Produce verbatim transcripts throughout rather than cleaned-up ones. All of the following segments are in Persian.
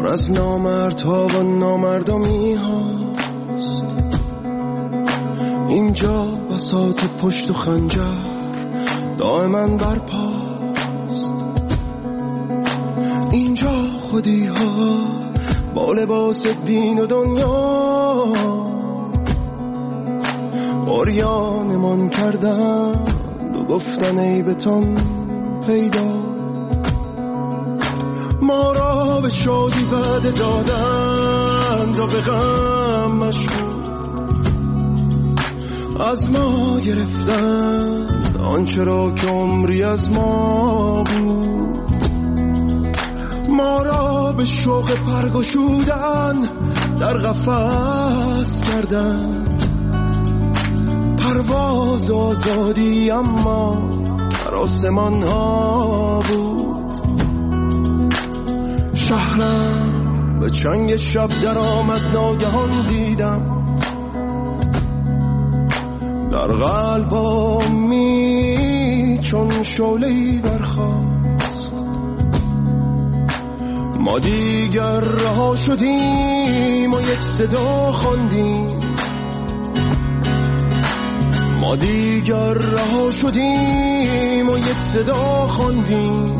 از نامردها و نامردمی هاست. اینجا بساط پشت و خنجر دائما برپاست. اینجا خودی ها با لباس دین و دنیا عریانمان کردن و گفتن عیبتان پیدا. ما را به شادی وعده دادن تا به غم مشغول، از ما گرفتند آنچه را که عمری از ما بود. ما را به شوق پرگشودن در قفس کردند، پرواز آزادی اما در آسمان ها بود. شهرم به چنگ شب در آمد، ناگهان دیدم در قلبمی چون شعله‌ای برخاست. ما دیگر رها شدیم و یک صدا خواندیم، ما دیگر رها شدیم و یک صدا خواندیم.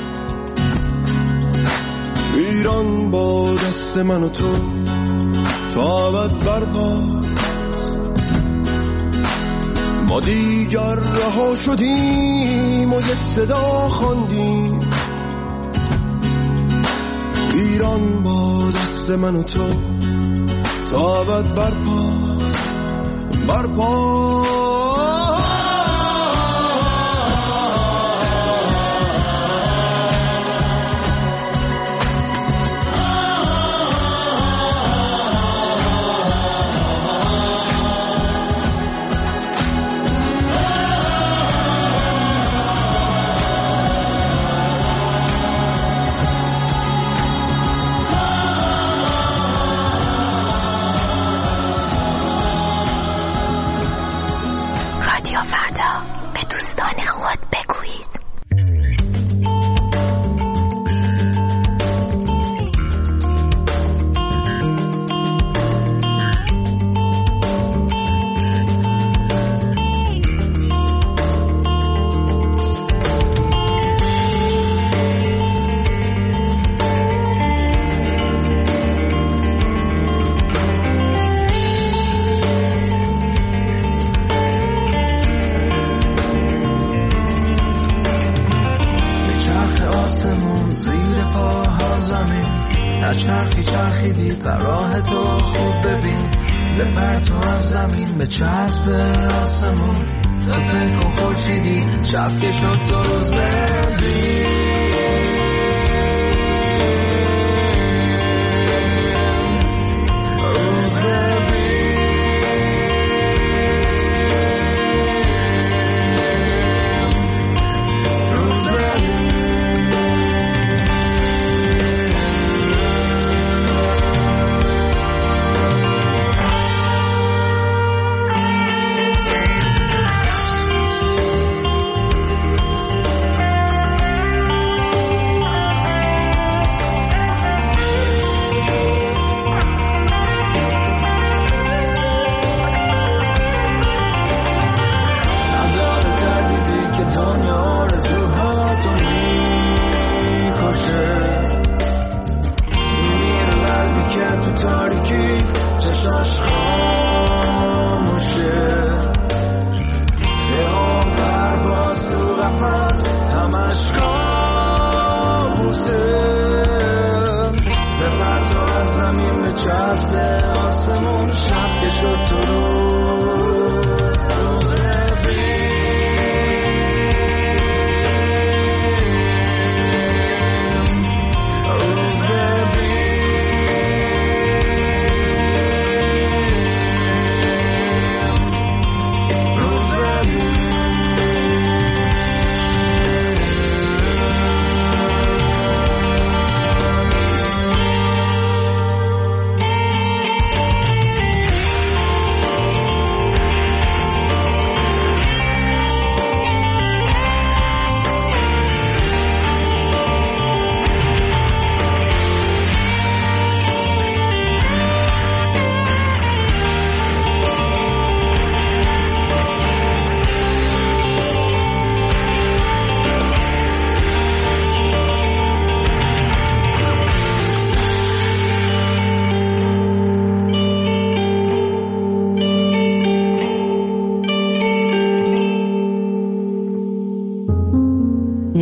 ایران با دست من و تو تا ابد برپاست. ما دیگر رها شدیم و یک صدا خواندیم. ایران با دست من و تو تا ابد برپاست، برپاست. شب که شد تو روز بردی، روز بردی. روز بردی.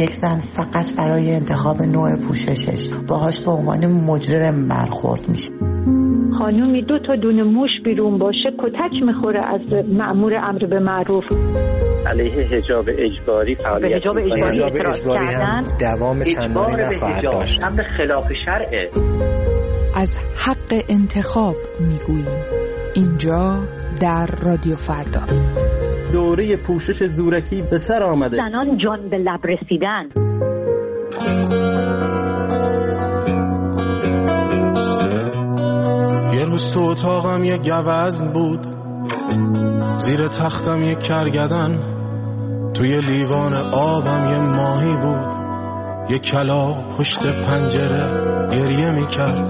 یک زن فقط برای انتخاب نوع پوششش باهاش به عنوان مجرم برخورد میشه. خانومی دو تا دونه موش بیرون باشه کتک میخوره از مأمور امر به معروف. علیه حجاب اجباری فعالیت حجاب اجباری اعتراض کردن دوام چندانی نخواهد داشت. امر خلاف شرعه. از حق انتخاب میگوییم اینجا در رادیو فردا. دوره پوشش زورکی به سر آمده. زنان جان به لب رسیدن. یه روز تو اتاقم یه گوزن بود، زیر تختم یه کرگدن، توی لیوان آبم یه ماهی بود، یه کلاغ پشت پنجره گریه میکرد.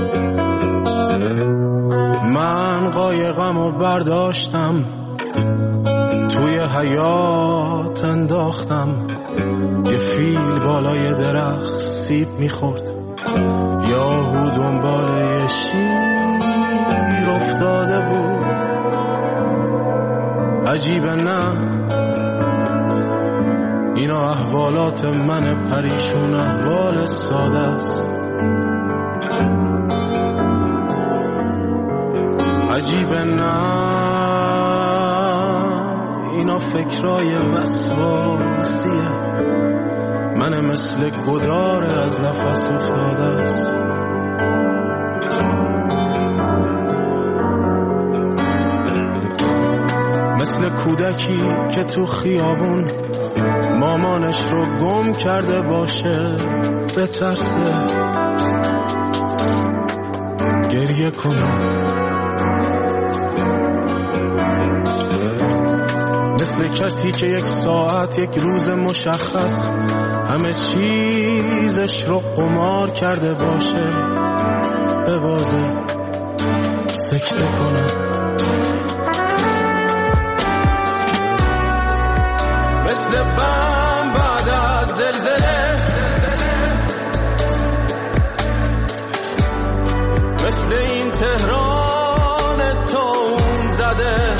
من قایقم و برداشتم توی حیاط انداختم، یه فیل بالای درخت سیب میخورد، یاهو دنبال یه شیر افتاده بود. عجیبه نه اینا احوالات من پریشون، احوال ساده است. عجیبه نه اینا فکرای وسواسیه، من مثل گدار از نفس افتاده است. مثل کودکی که تو خیابون مامانش رو گم کرده باشه، بترسه گریه کنه. مثل کسی که یک ساعت یک روز مشخص همه چیزش رو قمار کرده باشه، ببازه سکته کنه. مثل بم بعد از زلزله، مثل این تهران تون زده،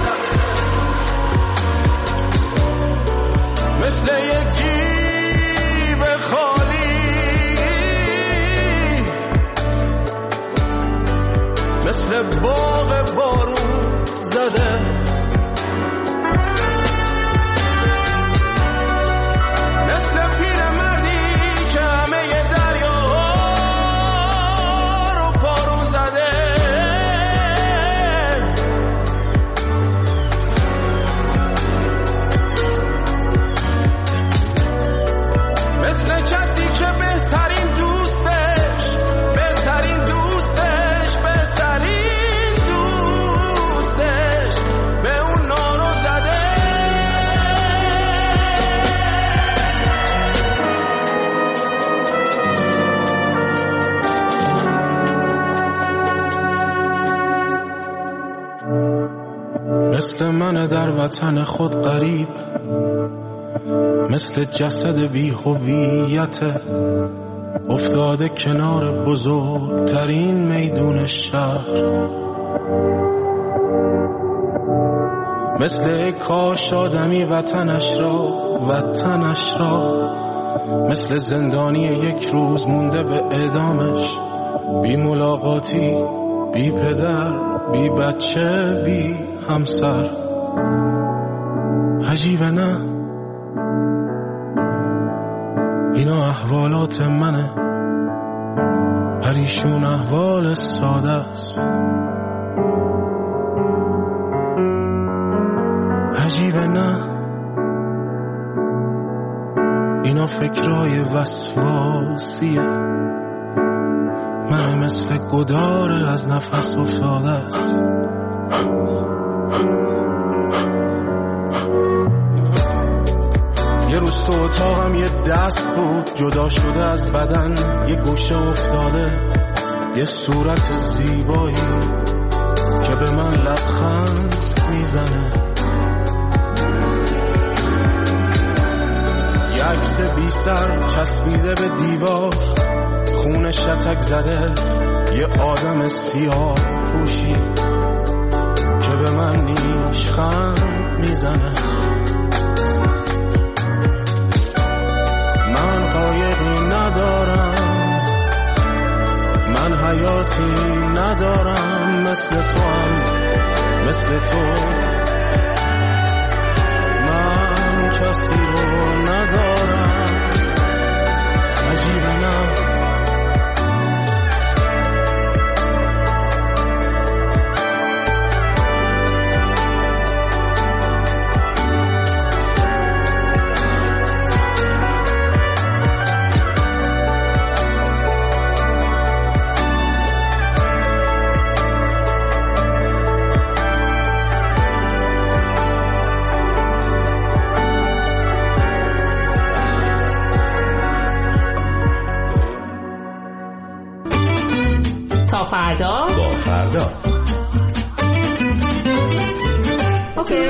مثل یک جیب خالی، مثل باغ بارون زده. مثل من در وطن خود غریب، مثل جسد بی هویت افتاده کنار بزرگترین میدون شهر. مثل کاش آدمی وطنش را وطنش را مثل زندانی یک روز مونده به اعدامش، بی ملاقاتی، بی پدر، بی بچه، بی همسر. عجیبه نه اینا احوالات منه، پریشون احوال ساده است. عجیبه نه اینا فکرای وسواسیه، من مثل گدار از نفس افتاده است. یه روز تو اتاقم یه دست بود جدا شده از بدن، یه گوشه افتاده یه صورت زیبایی که به من لبخند میزنه. یه عکس بی سر چسبیده به دیوار، خون شتک زده یه آدم سیاه پوشی که به من نیشخند میزنه. کسی ندارم مثل تو هم مثل تو من کسی رو ندارم عجیبه نه تا فردا با فردا اوکی.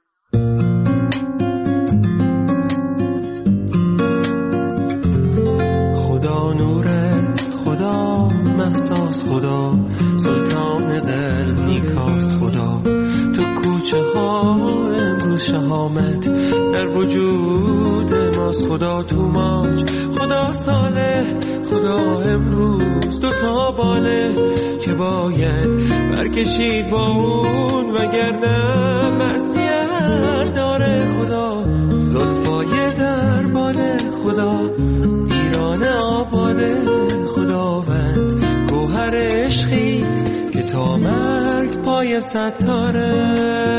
خدا نورت، خدا محساس، خدا سلطان قلب نیکاست، خدا تو کوچه ها امروز شهامت در وجود ماست، خدا تو ماج، خدا صالح، خدا امروز دو تا باله که باید برکشید با اون وگرنه معصیت داره، خدا زلفای در باله، خدا ایران آباده، خداوند گوهر عشقیت که تا مرگ پای ستاره،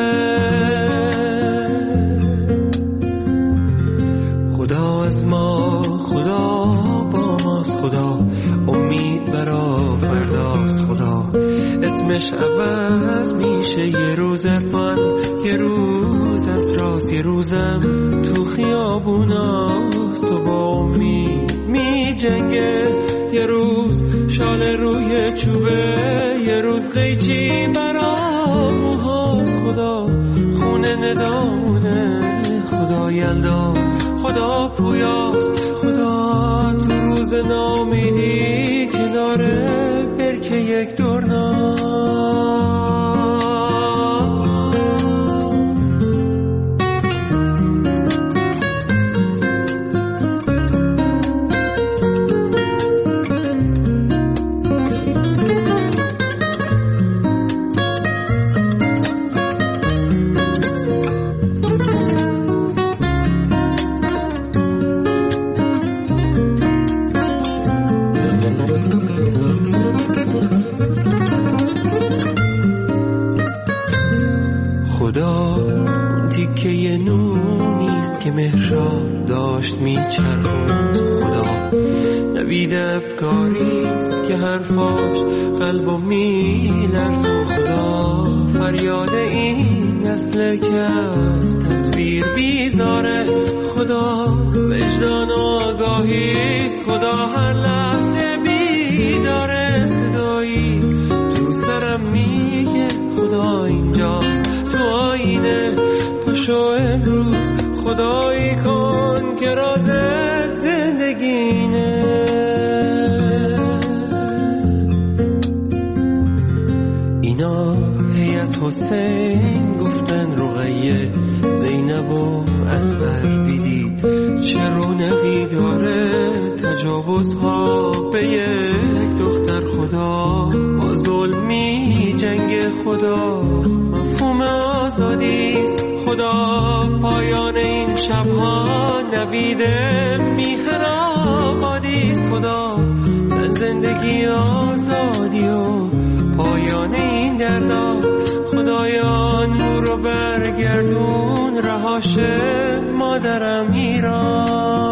خدا از ما، خدا با ماست، خدا امید برا فرداست، خدا اسمش عوض میشه، یه روز عرفان، یه روز از راست، یه روزم تو خیابوناست، تو با امید می جنگه، یه روز شال روی چوبه، یه روز قیچی برا موهاست، خدا خونه ندامونه، خدا یلدا، خدا پویاست، خدا تو روز نامیدی کناره برکه یک دورنا. خدا اون تیکه نونیست که مهراب داشت میچرخوند، خدا نوید افکاریست که حرفاش قلبو میلرزون، خدا فریاد این نسل که از تصویر بیزاره، خدا وجدان و آگاهیست، خدا هر لحظه بیداره، صدایی تو سرم میگه خدا اینجاست تو آینه، پاشو امروز خدایی کن که راز زندگینه. اینا هی از حسین گفتن رقیه، زینب و اصغر دیدید چه رونقی داره، تجاوزها به یک دختر، خدا با ظلمی جنگ، خدا مفهوم آزادیست، خدا پایان این شبها نوید میهن آبادیست، خدا زن زندگی آزادی و پایان این درداست، خدایا نور رو برگردون رهاش مادرم ایران.